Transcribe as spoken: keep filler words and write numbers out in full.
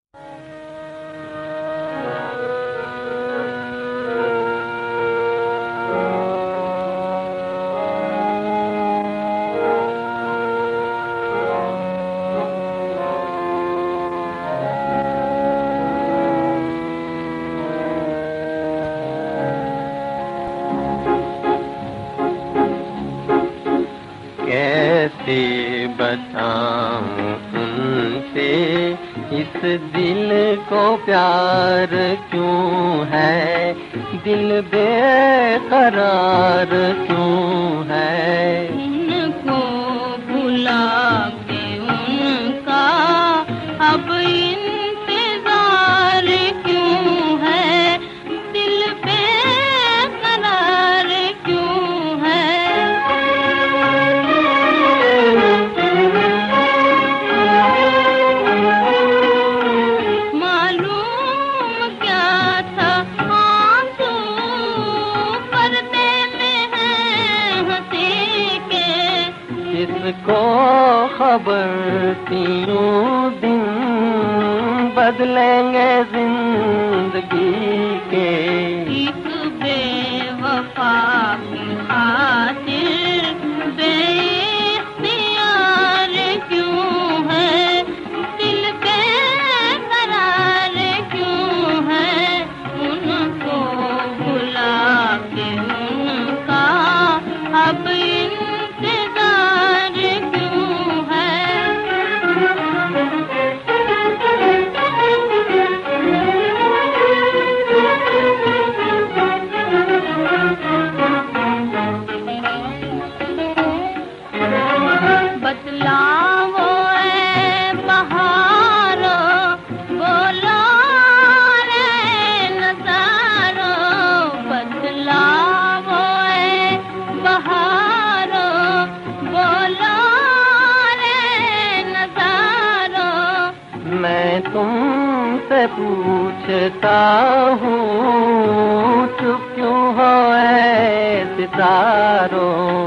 कैसे बताऊं उनसे इस दिल को प्यार क्यों है, दिल बेकरार क्यों है। उनको भुला के उनका अब इंतजार क्यों है, दिल बेकरार क्यों है। को खबर तीनों दिन बदलेंगे जिंदगी के। एक बेवफा की खातिर बेइख्तियार क्यों है, दिल बेकरार क्यों है। उनको भुला के उनका अब बतलाओ ऐ बहारो, बोलो रे नज़ारो। बतलाओ ऐ बहारो, बोलो रे नज़ारो। मैं तुमसे पूछता हूँ चुप क्यों हो ऐ सितारों।